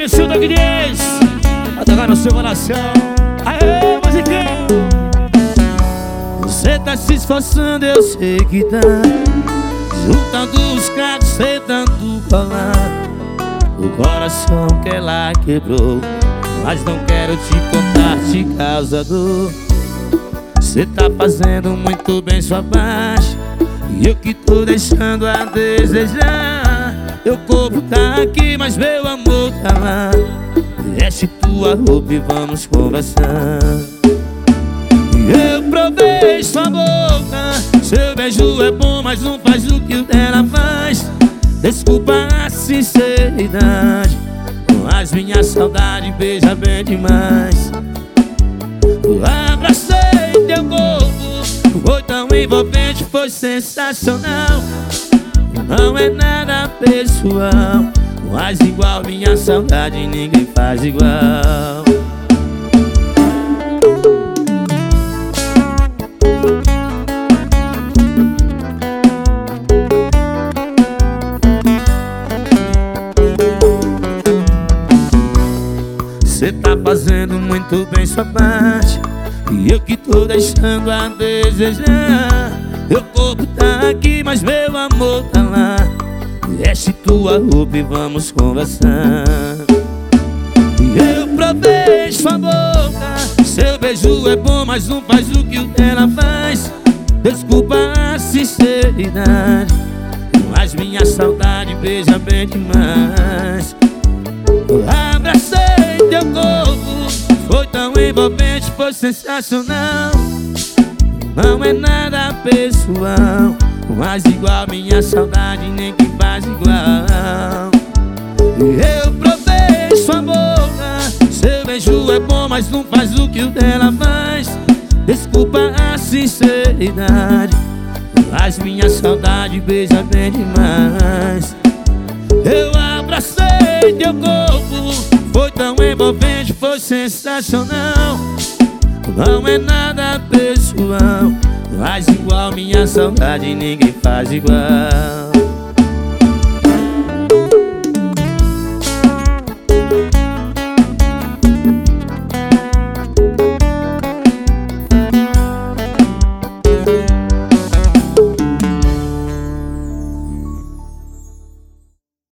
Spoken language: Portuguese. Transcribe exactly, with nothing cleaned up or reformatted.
Maurício da Guinness, vai tocar no seu coração. Aê, musicão! Você tá se esforçando, eu sei que tá, juntando os cacos, tentando colar o coração que ela quebrou. Mas não quero te contar, te causa dor. Cê tá fazendo muito bem sua parte, e eu que tô deixando a desejar. Meu corpo tá aqui, mas meu amor tá lá. Veste tua roupa e vamos conversar. Eu provei sua boca, seu beijo é bom, mas não faz o que o dela faz. Desculpa a sinceridade, mas minha saudade beija bem demais. Abracei teu corpo, foi tão envolvente, foi sensacional. Não é nada pessoal, mas igual minha saudade ninguém faz igual. Cê tá fazendo muito bem sua parte, e eu que tô deixando a desejar. Meu corpo tá aqui, mas meu amor tá lá. Veste tua roupa e vamos conversar. Eu provei sua boca, seu beijo é bom, mas não faz o que o dela faz. Desculpa a sinceridade, mas minha saudade beija bem demais. Abracei teu corpo, foi tão envolvente, foi sensacional. Não é nada pessoal, mas igual minha saudade ninguém faz igual. Eu provei sua boca, seu beijo é bom, mas não faz o que o dela faz. Desculpa a sinceridade, mas minha saudade beija bem demais. Eu abracei teu corpo, foi tão envolvente, foi sensacional. Não é nada pessoal, mas igual minha saudade ninguém faz igual.